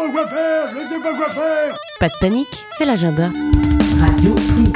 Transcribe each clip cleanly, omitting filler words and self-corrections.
pas quoi faire, je sais pas quoi faire. Pas de panique, c'est l'agenda. Radio Primitive.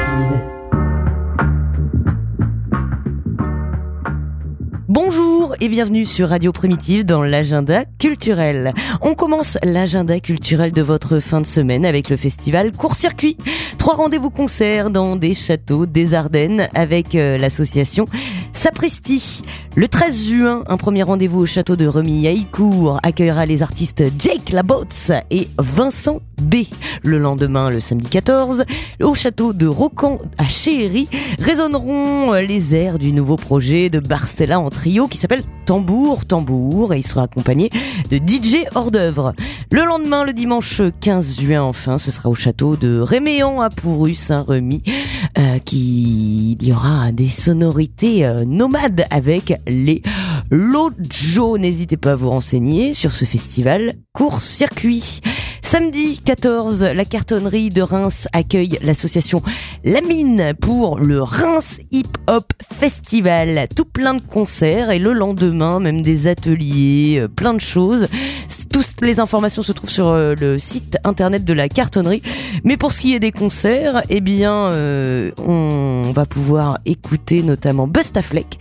Bonjour et bienvenue sur Radio Primitive dans l'agenda culturel. On commence l'agenda culturel de votre fin de semaine avec le festival Court-Circuit. 3 rendez-vous concerts dans des châteaux des Ardennes avec l'association Sapristi. Le 13 juin, un premier rendez-vous au château de Remilly-Haïcourt accueillera les artistes Jake Labots et Vincent B. Le lendemain, le samedi 14, au château de Rocan à Chéhéry résonneront les airs du nouveau projet de Barcella en trio qui s'appelle Tambour Tambour et il sera accompagné de DJ hors d'œuvre. Le lendemain, le dimanche 15 juin, enfin, ce sera au château de Réméan à Pourru-Saint-Remy qu'il y aura des sonorités nomades avec les Lojo. N'hésitez pas à vous renseigner sur ce festival Court-Circuit. Samedi 14, la cartonnerie de Reims accueille l'association La Mine pour le Reims Hip Hop Festival. Tout plein de concerts et le lendemain, même des ateliers, plein de choses. Toutes les informations se trouvent sur le site internet de la cartonnerie. Mais pour ce qui est des concerts, eh bien, on va pouvoir écouter notamment Bustaflex,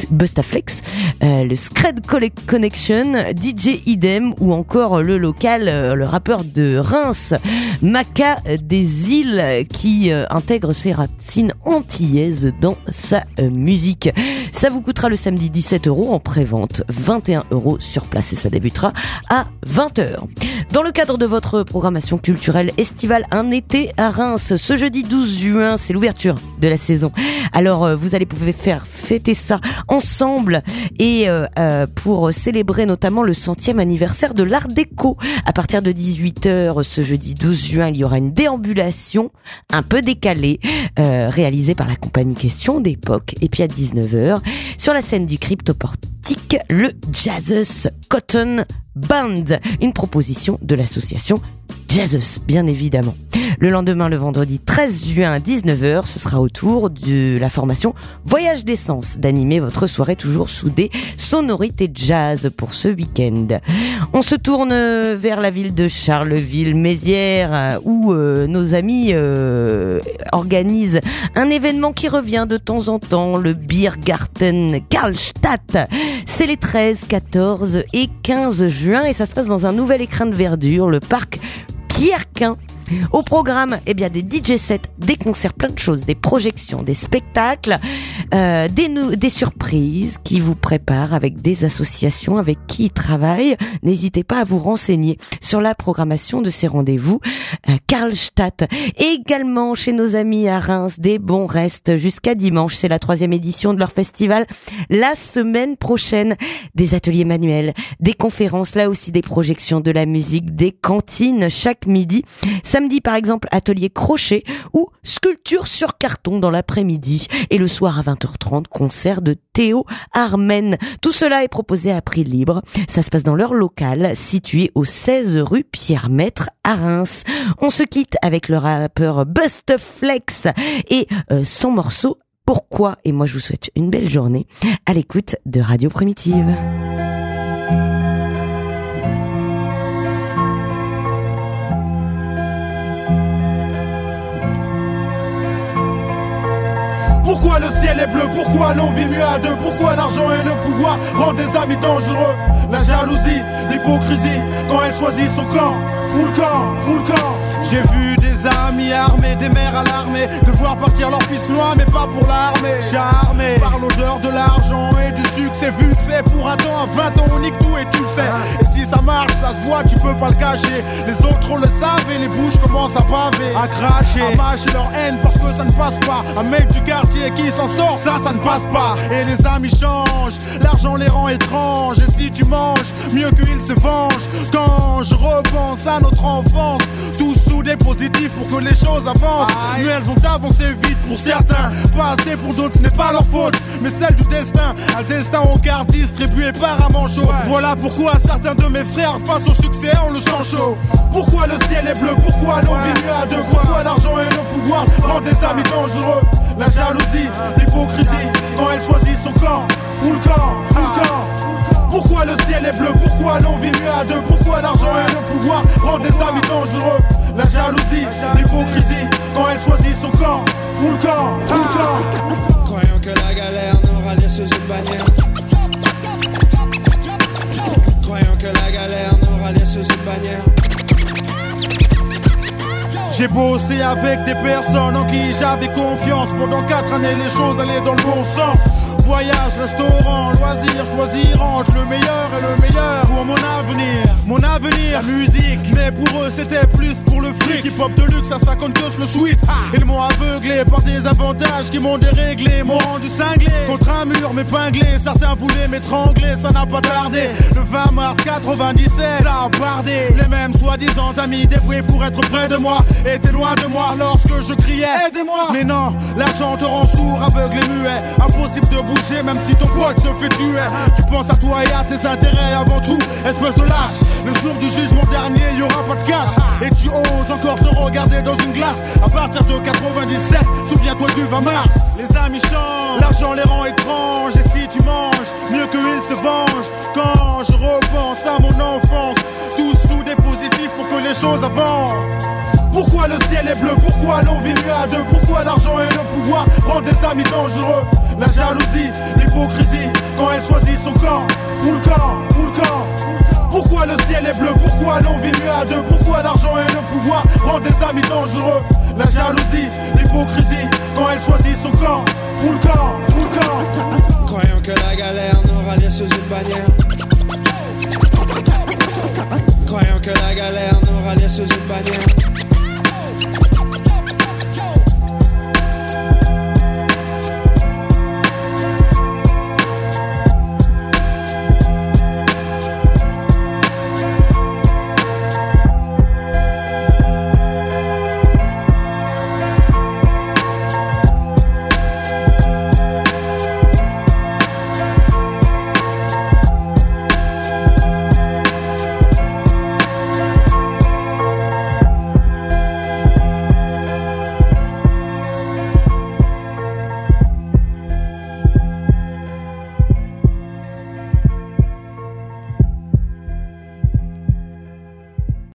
le Scred Connection, DJ Idem ou encore le local, le rappeur de Reims, Maca des Îles, qui intègre ses racines antillaises dans sa musique. Ça vous coûtera le samedi 17 € en pré-vente, 21 € sur place et ça débutera à 20h. Dans le cadre de votre programmation culturelle estivale, un été à Reims, ce jeudi 12 juin, c'est l'ouverture de la saison. Alors vous allez pouvoir faire fêter ça ensemble et pour célébrer notamment le 100e anniversaire de l'Art Déco. À partir de 18h ce jeudi 12 juin, il y aura une déambulation un peu décalée réalisée par la compagnie Question d'époque. Et puis à 19h, sur la scène du Cryptoportique, le Jazzes Cotton Band, une proposition de l'association Jazzes, bien évidemment. Le lendemain, le vendredi 13 juin à 19h, ce sera au tour de la formation Voyage d'essence d'animer votre soirée toujours sous des sonorités jazz pour ce week-end. On se tourne vers la ville de Charleville-Mézières où nos amis organisent un événement qui revient de temps en temps, le Biergarten Karlstadt. C'est les 13, 14 et 15 juin et ça se passe dans un nouvel écrin de verdure, le parc Pierre-Quin. Au programme, eh bien, des DJ sets, des concerts, plein de choses, des projections, des spectacles, des surprises qui vous préparent avec des associations avec qui ils travaillent. N'hésitez pas à vous renseigner sur la programmation de ces rendez-vous Karlstadt. Et également chez nos amis à Reims, des bons restes jusqu'à dimanche. C'est la 3e édition de leur festival. La semaine prochaine, des ateliers manuels, des conférences, là aussi des projections, de la musique, des cantines chaque midi. Samedi, par exemple, atelier crochet ou sculpture sur carton dans l'après-midi. Et le soir à 20h30, concert de Théo Armen. Tout cela est proposé à prix libre. Ça se passe dans leur local, situé au 16 rue Pierre-Maître à Reims. On se quitte avec le rappeur Bustaflex et son morceau Pourquoi. Et moi, je vous souhaite une belle journée à l'écoute de Radio Primitive. Pourquoi le ciel est bleu, pourquoi l'on vit mieux à deux, pourquoi l'argent et le pouvoir rendent des amis dangereux. La jalousie, l'hypocrisie, quand elle choisit son camp, full camp. J'ai vu des amis armés, des mères alarmées, devoir partir leur fils loin mais pas pour l'armée. Charmé par l'odeur de l'argent et du succès, vu que c'est pour un temps, à 20 ans on nique tout et tu le sais. Et si ça marche, ça se voit, tu peux pas le cacher. Les autres on le savent et les bouches commencent à paver, à cracher, à mâcher leur haine parce que ça ne passe pas. Un mec du quartier qui s'en sort, ça ne passe pas. Et les amis changent, l'argent les rend étranges. Et si tu manges, mieux qu'ils se vengent. Quand je repense à notre enfance, tous soudés positifs pour que les choses avancent. Mais elles ont avancé vite pour certains, pas assez pour d'autres, ce n'est pas leur faute, mais celle du destin. Un destin au quart distribué par un manchot. Voilà pourquoi certains de mes frères face au succès on le sent chaud. Pourquoi le ciel est bleu, pourquoi l'on vit mieux à deux, pourquoi l'argent et le pouvoir rendent des amis dangereux. La jalousie, l'hypocrisie, quand elle choisit son camp, full camp. Pourquoi le ciel est bleu, pourquoi l'on vit mieux à deux, pourquoi l'argent et le pouvoir rendent des dangereux. La jalousie, l'hypocrisie, quand elle choisit son camp. Full camp, full camp. Croyant que la galère nous rallie sous une bannière. Croyant que la galère nous rallie sous une bannière. J'ai bossé avec des personnes en qui j'avais confiance. Pendant 4 années les choses allaient dans le bon sens. Voyage, restaurant, loisirs, choisir entre le meilleur et le meilleur pour mon avenir. Mon avenir, la musique. Mais pour eux c'était plus pour le fric. Hip-hop de luxe à 50 gosses le sweat. Ils m'ont aveuglé par des avantages qui m'ont déréglé. M'ont rendu cinglé, contre un mur m'épinglé. Certains voulaient m'étrangler, ça n'a pas tardé. Le 20 mars 97, ça a bardé. Les mêmes soi-disant amis dévoués pour être près de moi étaient loin de moi lorsque je criais aidez-moi. Mais non, l'argent te rend sourd, aveugle et muet. Impossible de bouger même si ton pote se fait tuer. Tu penses à toi et à tes intérêts avant tout, espèce de lâche. Le jour du jugement dernier, y aura pas de cash. Et tu oses encore te regarder dans une glace. À partir de 97, souviens-toi du 20 mars. Les amis changent, l'argent les rend étranges. Et si tu manges, mieux qu'ils se vengent. Quand je repense à mon enfance, tout sous des positifs pour que les choses avancent. Pourquoi le ciel est bleu? Pourquoi l'on vit mieux à deux? Pourquoi l'argent et le pouvoir rendent des amis dangereux? La jalousie, l'hypocrisie, quand elle choisit son camp. Full camp, full camp. Pourquoi le ciel est bleu? Pourquoi l'on vit mieux à deux? Pourquoi l'argent et le pouvoir rendent des amis dangereux? La jalousie, l'hypocrisie, quand elle choisit son camp. Full camp, full camp. Croyant que la galère nous rallie sous une bannière. Croyant que la galère nous rallie sous une bannière.